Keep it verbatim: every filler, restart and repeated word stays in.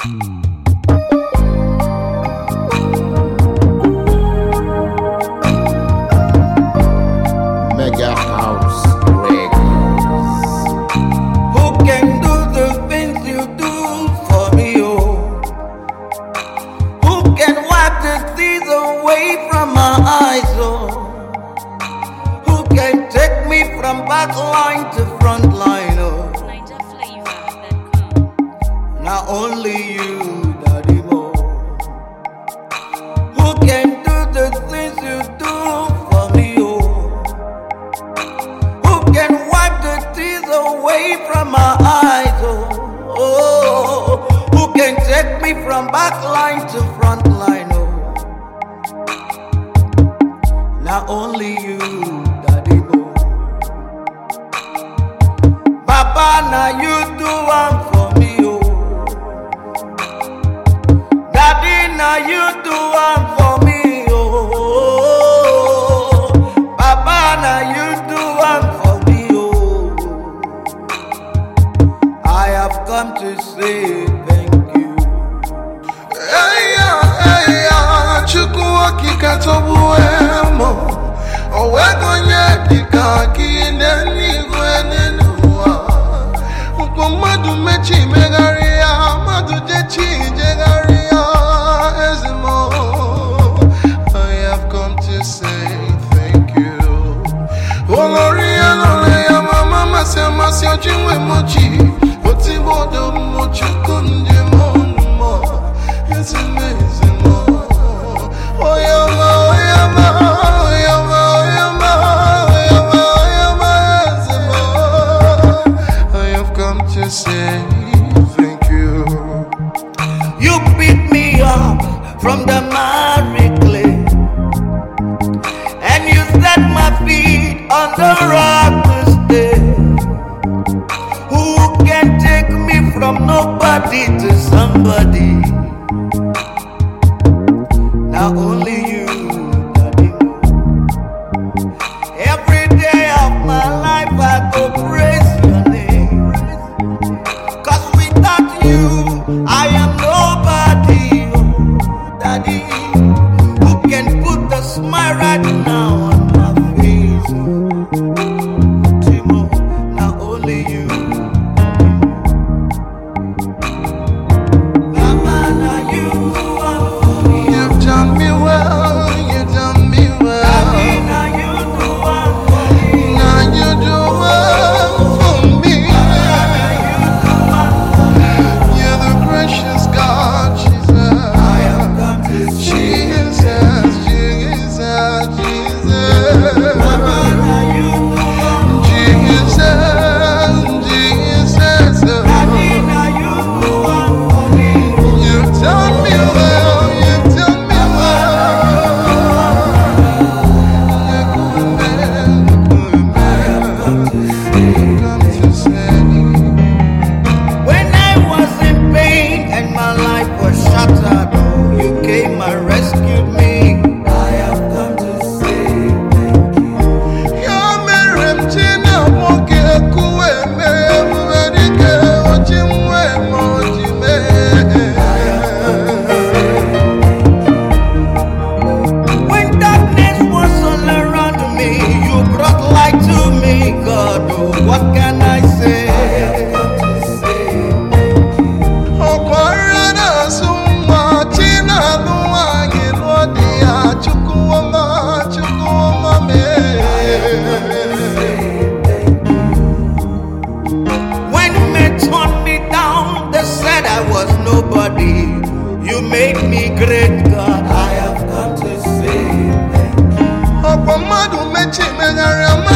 Mega House Records. Who can do the things you do for me, oh? Who can wipe the tears away from my eyes, oh? Who can take me from back line to front line, oh? Not only you, Daddy Mo. Who can do the things you do for me, oh? Who can wipe the tears away from my eyes, oh? Oh, who can take me from back line to front line, oh? Not only you, Daddy Mo. Papa, now you do one for me, oh. Daddy, now you do one for me, oh. Papa, now you do one for me, oh. I have come to say thank you. Hey ya, hey ya, chukwu kikatobu emo. Owegonye dikaki nenigwe nenuwa. Upo madu mechi megaria, madu jechi jegaria ezimo. I have come to say thank you. Oloria loleya mama masya masya chingwe mochi. Otibodo mochi kunje monumo. It's amazing, oh yama, oh yama, oh yama, oh yama, oh yama, oh yama, ezimo. I have come to say thank you. You picked me up from the miry clay, and you set my feet on the rock to stay. Who can take me from nobody to somebody? Not only you, Daddy Mo. Every day of my life I go praise your name. Cause without you, I am nobody, oh, Daddy. Who can put the smile right now on my face, oh, Timo, not only you. Papa, now you are for me. You've done me well, you've done me well. Daddy, now you do one for me. Now you do well for me. You're the precious God, Jesus. I have come to say, Jesus, Jesus, Jesus. Papa, now you do one for me. Jesus, Jesus. Daddy, now you do one for me. You've done me well, you've done me well. You're good man, good man. Come to say. When I was in pain and my life was shattered, oh, you came and rescued me. I have come to say thank you. You're Miriam Tina, Moke, Kue, Me, Muedike, Ochimwe, Mojime. When darkness was all around me, you brought light to me, God. Oh, what can I say? I have come to say thank you. Okwarana summa, Tina, Luangi, Lodia, Chukwuma, Chukwuma, me. When men turned me down, they said I was nobody. You made me great, God. I have come to say thank you. Okwamadu mechi megara